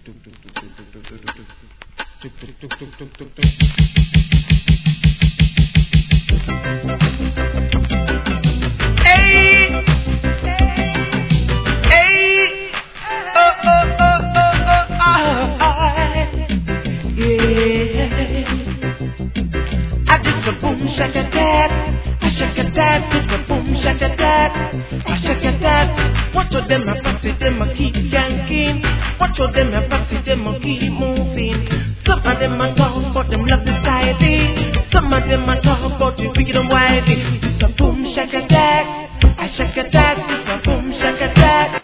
Watch of them a party, them a keep yanking. Watch of them a party, them a keep moving. Some of them a talk, but them love the styling. Some of them a talk, but you wicked and wily. It's a boom shaka that, I shaka that.